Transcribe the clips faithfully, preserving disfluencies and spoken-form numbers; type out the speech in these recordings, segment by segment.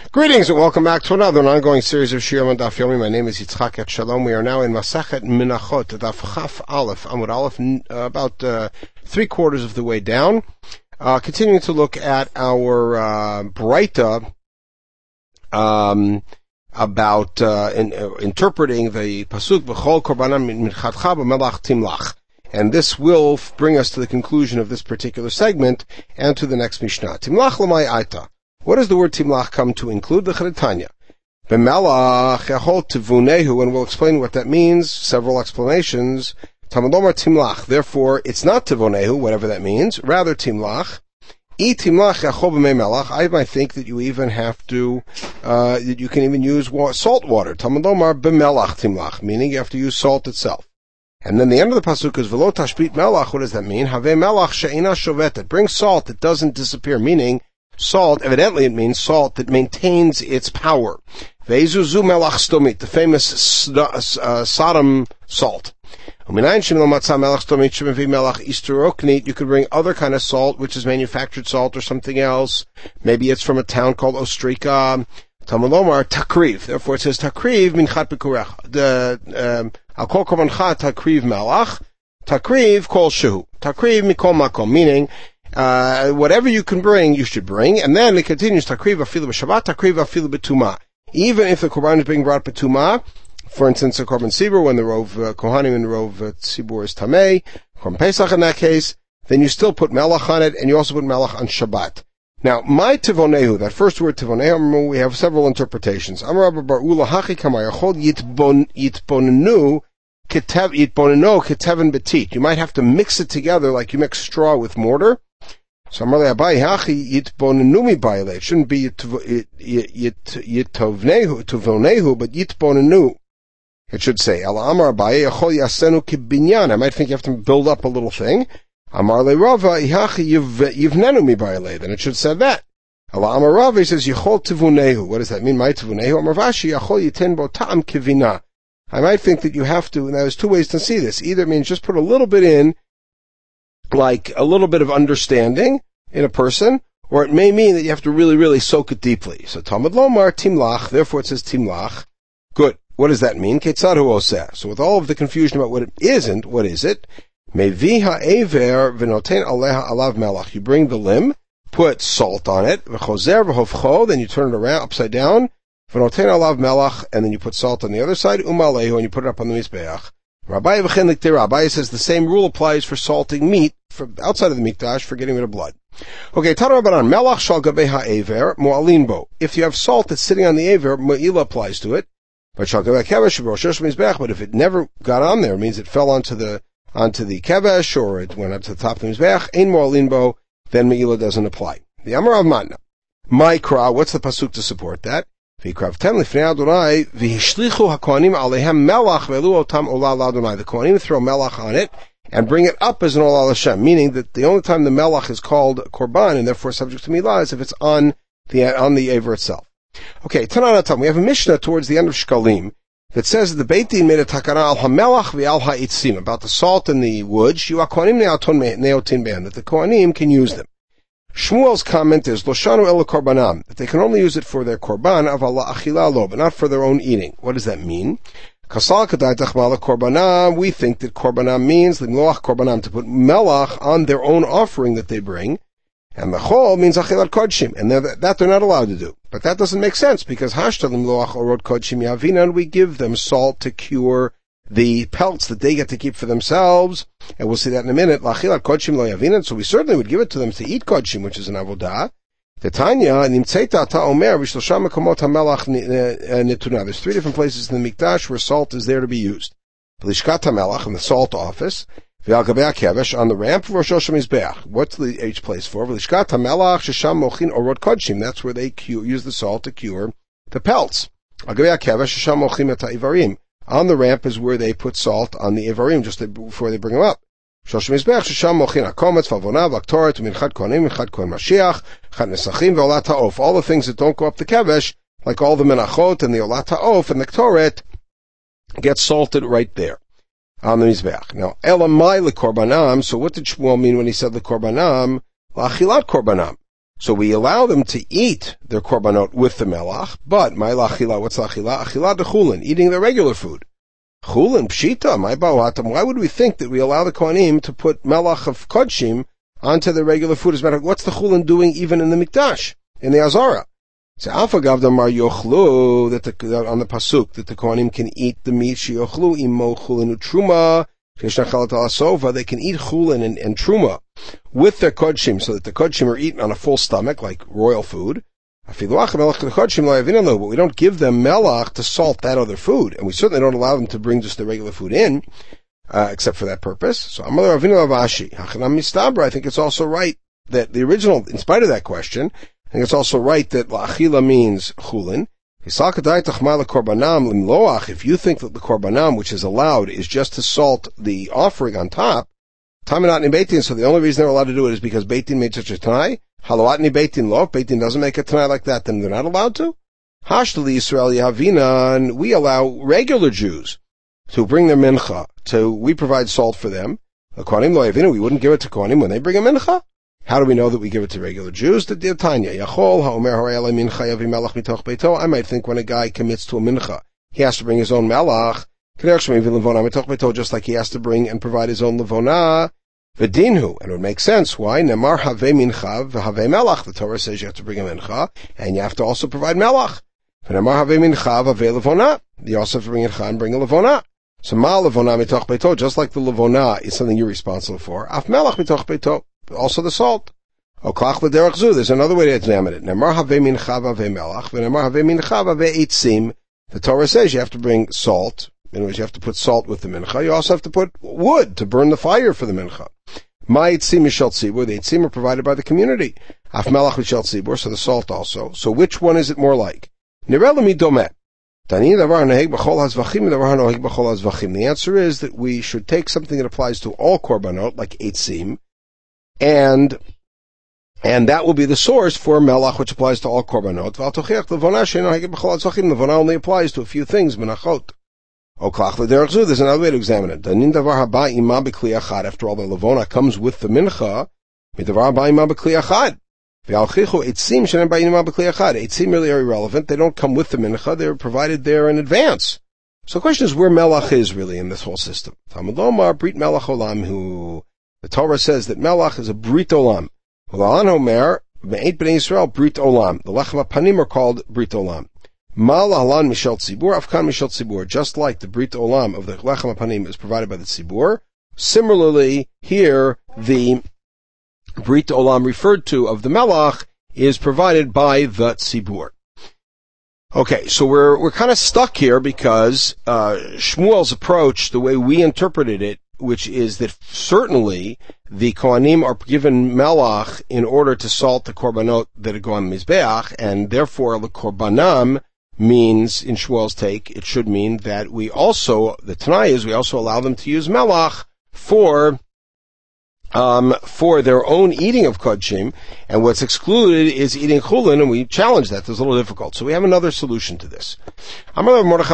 Greetings and welcome back to another ongoing series of Shiurim on Daf Yomi. My name is Yitzchak Et Shalom. We are now in Masachet Menachot, Daf Chaf Aleph, Amud Aleph, uh, about uh, three quarters of the way down. Uh, continuing to look at our uh, Braita um, about uh, in, uh, interpreting the Pasuk B'chol Korbanam Minchadcha B'melach Timlach. And this will bring us to the conclusion of this particular segment and to the next Mishnah. Timlach L'may Aita. What does the word timlach come to include? The Charitanya. B'melach yachol tivunehu, and we'll explain what that means. Several explanations. Talmud Lomar timlach. Therefore, it's not tivunehu, whatever that means. Rather timlach. E timlach yachol b'mei melach. I might think that you even have to, uh, that you can even use salt water. Talmud Lomar b'melach timlach, meaning you have to use salt itself. And then the end of the pasuk is v'lo tashbit melach. What does that mean? Havei melach she'ina shovetet. Bring salt that doesn't disappear, meaning salt, evidently it means salt that maintains its power. Ve'ezuzu melach stomit, the famous uh, Sodom salt. You could bring other kind of salt, which is manufactured salt or something else. Maybe it's from a town called Ostrika. Talmud Lomar takriv. Therefore it says takriv minchat b'kurech. The al kol korbancha takriv melach. Takriv kol shehu. Takriv mikol makom, meaning Uh, whatever you can bring, you should bring. And then it continues, takriv afilu b'shabbat, takriv afilu b'tumah. Even if the korban is being brought b'tumah, for instance, a korban sibur, when the rov uh, kohanim and the rov uh, sibur is tamei, korban pesach in that case, then you still put melach on it, and you also put melach on Shabbat. Now, my tivonehu, that first word tivonehu, we have several interpretations. Amar Rabba bar Ula hachi kamayachol yitbonenu yitbonenu keteven betit. You might have to mix it together like you mix straw with mortar. So Amarle Abai Hachi Yitbonenu Baile. It shouldn't be Yitovnehu, but Yitbonenu. It should say, Ala Amar Abai Yachol Yasenu Kibinyan. I might think you have to build up a little thing. Amarle Rava Hachi Yivnenu Baile. Then it should say that. Ala Amar Rava, he says Yachol Tivunehu. What does that mean? My Tivunehu. Amar Vashi Yachol Yiten Bo Ta'am Kivina. I might think that you have to, and there's two ways to see this. Either it means just put a little bit in, like a little bit of understanding in a person, or it may mean that you have to really, really soak it deeply. So Talmud Lomar timlach, therefore it says timlach. Good. What does that mean? Ketzad hu oseh. So with all of the confusion about what it isn't, what is it? Mevi ha'ever v'noten aleha alav melach. You bring the limb, put salt on it, v'chozer v'hovcho, then you turn it around upside down, v'noten alav melach, and then you put salt on the other side, umalehu, and you put it up on the mizbeach. Rabbi V'chen Liktei Rabbi says the same rule applies for salting meat from outside of the mikdash for getting rid of blood. Okay, Tana Rabbanan, Melach shal gabei ha'ever mu'alin bo. If you have salt that's sitting on the aver, mu'ila applies to it. But shal gabei kevesh b'rosh mizbeach. But if it never got on there, it means it fell onto the onto the kevesh or it went up to the top of the mizbeach. Ein mu'alin bo, then mu'ila doesn't apply. The Amar of Matna, Ma'ikra. What's the pasuk to support that? The Kohanim throw melach on it and bring it up as an Olal Hashem, meaning that the only time the melach is called korban and therefore subject to milah is if it's on the on the aver itself. Okay, Tananatam, we have a Mishnah towards the end of Shkalim that says that the Beit Din made a takana al hamelach v'al ha'itzim about the salt and the wood. That the Kohanim can use them. Shmuel's comment is Loshanu el korbanam, that they can only use it for their korban of Allah achila lo, but not for their own eating. What does that mean? Kasal kadai tachmala korbanam. We think that korbanam means limloach korbanam, to put melach on their own offering that they bring, and mechol means achilat kodshim, and that they're not allowed to do. But that doesn't make sense because hashta limloach orot kodshim yavina, and we give them salt to cure the pelts that they get to keep for themselves, and we'll see that in a minute. Lachilat kodshim lo yavinan, so we certainly would give it to them to eat kodshim, which is an avodah. Tanya nimtzeta ta omer v'shlosha mekomot hamelach nituna. There's three different places in the mikdash where salt is there to be used. V'lishkat hamelach, in the salt office. V'al gabei hakevesh, on the ramp of Rosh Hashanah mizbeach. What's the each place for? V'lishkat hamelach shesham mochin orot kodshim. That's where they cure, use the salt to cure the pelts. Al gabei hakevesh shesham mochin et ha'ivarim. On the ramp is where they put salt on the ivarim just before they bring them up. Shosh mizbech shesham mochin hakometz v'avonav v'aktoret u'minchad kohanim minchad kohen mashiach chad nesachim v'olat ha'of. All the things that don't go up the kevesh, like all the menachot and the olat ha'of and the ktoret, get salted right there on the mizbech. Now elamai lekorbanam. So what did Shmuel mean when he said lekorbanam? La'achilat korbanam. So we allow them to eat their korbanot with the melach, but my lachila, what's lachila? Achila de chulin, eating their regular food. Chulin, pshita, my ba'atam. Why would we think that we allow the kohanim to put melach of kodshim onto their regular food? As a matter of what's the chulin doing even in the mikdash, in the azara? So alpha gavdamar yochlu, that the, on the pasuk, that the kohanim can eat the meat, sheyochlu imo chulin utruma, they can eat chulin and, and truma with their kodshim, so that the kodshim are eaten on a full stomach, like royal food. But we don't give them melach to salt that other food, and we certainly don't allow them to bring just the regular food in, uh, except for that purpose. So I think it's also right that the original, in spite of that question, I think it's also right that la'achila means chulin. If you think that the korbanam, which is allowed, is just to salt the offering on top, so the only reason they're allowed to do it is because Beitin made such a tanai. Haloatni Beitin lo, if Beitin doesn't make a tanai like that, then they're not allowed to. Hashtali Yisrael Yahavina, and we allow regular Jews to bring their mincha, to, we provide salt for them. The Kohanim lo Yavina, we wouldn't give it to Kohanim when they bring a mincha. How do we know that we give it to regular Jews? The Tanya, Yachol, Ha'omer Harei Mincha Yavi Melach Mitoch Beito. I might think when a guy commits to a mincha, he has to bring his own melach, just like he has to bring and provide his own levona, v'dinhu, and it would make sense. Why? Nemar have mincha v'have melach. The Torah says you have to bring a mincha, and you have to also provide melach. V'nemar have mincha v'have levona. You also have to bring a mincha and bring a levona. So ma levona mitoch beito, just like the levona is something you're responsible for. Af melach mitoch beito, also the salt. Oklach l'derech zu. There's another way to examine it. Nemar have mincha v'have melach, v'nemar have mincha v'have eitzim. The Torah says you have to bring salt. In other words, you have to put salt with the mincha. You also have to put wood to burn the fire for the mincha. My eitzim mishal tzibur. The eitzim are provided by the community. Af melach mishal tzibur, so the salt also. So which one is it more like? Nirelami domeh. The answer is that we should take something that applies to all korbanot, like eitzim, and and that will be the source for melach, which applies to all korbanot. Levona only applies to a few things, menachot. There's another way to examine it. After all, the levona comes with the mincha. Eitzim really are irrelevant. They don't come with the mincha. They're provided there in advance. So the question is where melach is really in this whole system. The Torah says that melach is a brit olam. The lechem hapanim are called brit olam. Mal halan mishal tzibur, afkan mishal tzibur. Just like the brit olam of the lechem hapanim is provided by the tzibur, similarly here the brit olam referred to of the melach is provided by the tzibur. Okay, so we're we're kind of stuck here because uh, Shmuel's approach, the way we interpreted it, which is that certainly the Kohanim are given melach in order to salt the korbanot that go on mizbeach, and therefore the korbanam means, in Shmuel's take, it should mean that we also, the Tanai is, we also allow them to use melach for um, for their own eating of kodshim, and what's excluded is eating chulin, and we challenge that. It's a little difficult. So we have another solution to this. Here's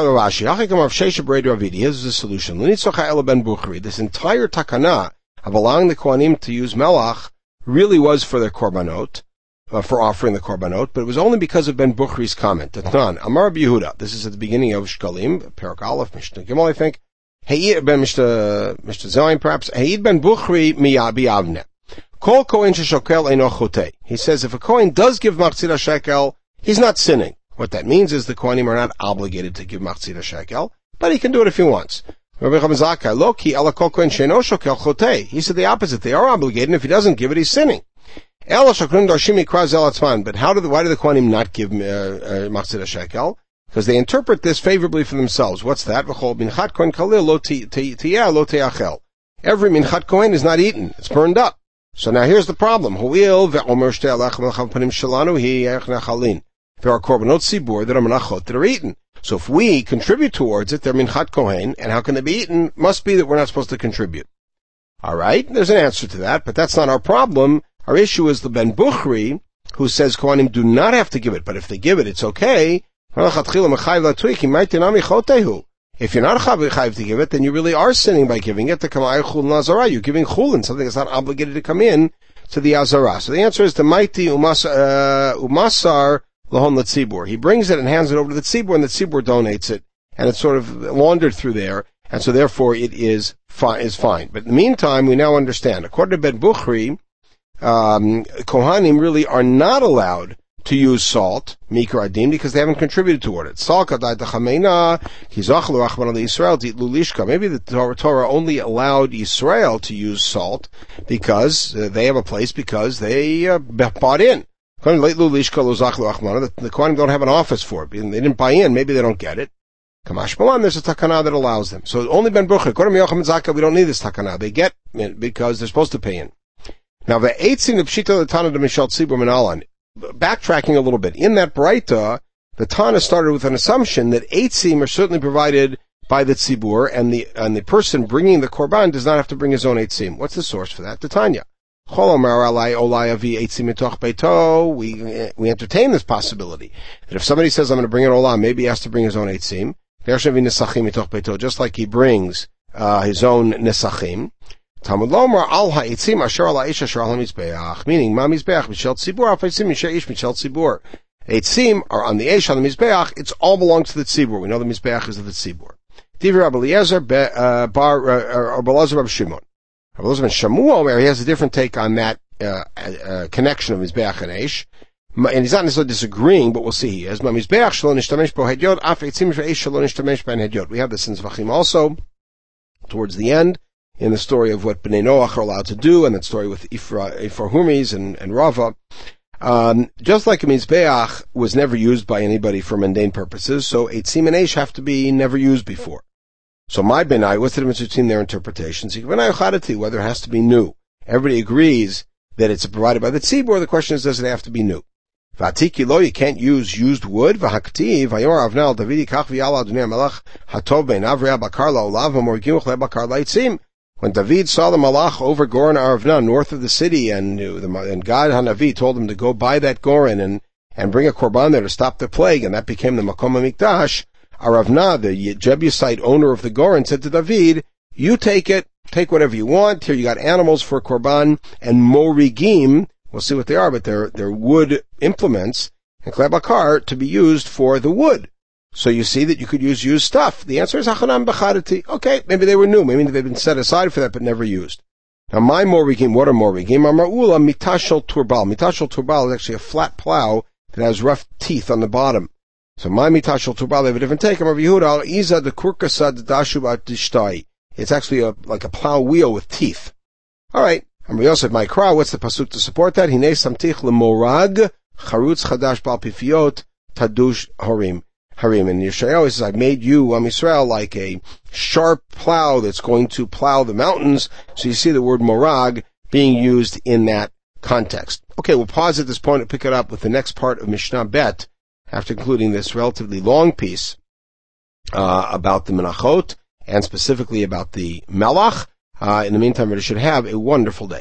the solution. This entire takana of allowing the Kohanim to use melach really was for their korbanot, uh, for offering the korbanot, but it was only because of Ben Buchri's comment. Amar Yehuda. This is at the beginning of Shkalim, Perak Aleph, Mishnah Gimel, I think. Hey, Ben Mishnah Zayin, perhaps. Hayid Ben Buchri miyabiyavne. Kol kohen sheshokel eino chotei. He says if a kohen does give machzir shekel, he's not sinning. What that means is the kohanim are not obligated to give machzir shekel, but he can do it if he wants. Rabbi Chamzaka, lo ki ala kol kohen sheino shokel chotei. He said the opposite. They are obligated, and if he doesn't give it, he's sinning. Ela shokrim darshim mikra zel atzman. But how do the, why do the kohanim not give uh, uh, machzir shekel? Because they interpret this favorably for themselves. What's that? Minchat kohen kalil lo tiyah lo teachel. Every minchat kohen is not eaten; it's burned up. So now here's the problem. Huil ve'omer shtei alach melchav panim shalanu hi nechalin. There are korbanot sibur that are menachot that are eaten. So if we contribute towards it, they're minchat kohen, and how can they be eaten? Must be that we're not supposed to contribute. All right, there's an answer to that, but that's not our problem. Our issue is the Ben Buchri, who says kohanim do not have to give it, but if they give it, it's okay. If you're not chayav to give it, then you really are sinning by giving it. You're giving chulin, something that's not obligated to come in to the Azara. So the answer is the mighty umasar lahon letzibur. He brings it and hands it over to the tzibur, and the tzibur donates it, and it's sort of laundered through there, and so therefore it is fine. Is fine. But in the meantime, we now understand. According to Ben Bukhari, um, Kohanim really are not allowed to use salt, mikra adim, because they haven't contributed toward it. Maybe the Torah only allowed Israel to use salt because uh, they have a place, because they uh, bought in. The, the Kohanim don't have an office for it. They didn't buy in, maybe they don't get it. Kamash Malan, there's a takana that allows them. So only Ben Bukhari, according to Yocham Zaka, we don't need this takana. They get it because they're supposed to pay in. Now, the eitzim the pshita the Tana de Mishal Tzibur Minalan. Backtracking a little bit, in that Braita, the Tana started with an assumption that eitzim are certainly provided by the tzibur, and the and the person bringing the korban does not have to bring his own eitzim. What's the source for that? The Tanya. We we entertain this possibility that if somebody says I'm going to bring an olah, maybe he has to bring his own eitzim, just like he brings uh, his own nesachim. Talmud Lomar al ha'etzim asher al ha'ish asher al ha'mizbeach, meaning ma mizbeach mishel tzibur al ha'etzim misha ish mishel tzibur. Eitzim are on the eish on the mizbeach. It's all belongs to the tzibur. We know the mizbeach is of the tzibur. Divrei Rabbi Eliezer bar or Belazar Rabbi Shimon. Rabbi Eliezer ben Shamuel, where he has a different take on that uh, uh, connection of mizbeach and eish, and he's not necessarily disagreeing, but we'll see. He has ma mizbeach shelo nishtamesh bo hedyot af eitzim eish shelo nishtamesh ben hedyot. We have this in Zvachim also towards the end, in the story of what Bnei Noach are allowed to do, and that story with Ifra, Ifra Humis and, and Rava. Um, just like a Mizbeach was never used by anybody for mundane purposes, so Eitzim and Eish have to be never used before. So my Benai, what's the difference between their interpretations? Whether it has to be new. Everybody agrees that it's provided by the Tzibur. The question is, does it have to be new? V'atiki lo, you can't use used wood. V'haktiv, v'yor avnal Davidi kach v'yala adunei melach hatov ben avrei bakar la'olav v'morgimuch le'bakar la'itzim. When David saw the Malach over Goren Aravna, north of the city, and, and God Hanavi told him to go buy that Goren and, and bring a korban there to stop the plague, and that became the Makom HaMikdash, Aravna, the Jebusite owner of the Goren, said to David, you take it, take whatever you want, here you got animals for korban, and morigim, we'll see what they are, but they're, they're wood implements, and klebakar, to be used for the wood. So you see that you could use used stuff. The answer is hachanam b'charati. Okay, maybe they were new. Maybe they've been set aside for that, but never used. Now, my morigim, what are morigim? Amarula mitashel turbal. Mitashel turbal is actually a flat plow that has rough teeth on the bottom. So my mitashel turbal, they have a different take. Amar Yehuda al iza de kurkasad dashu b'tishtai. It's actually a, like a plow wheel with teeth. All right. Amar Yosef, my crow. What's the pasuk to support that? Hinei samtich lemorag charutz chadash bal pifiot tadush horim. Harim, and Yeshayahu says, I made you, Am Yisrael, like a sharp plow that's going to plow the mountains. So you see the word morag being used in that context. Okay, we'll pause at this point and pick it up with the next part of Mishnah Bet, after concluding this relatively long piece uh, about the Menachot, and specifically about the Melach. Uh, in the meantime, everybody should have a wonderful day.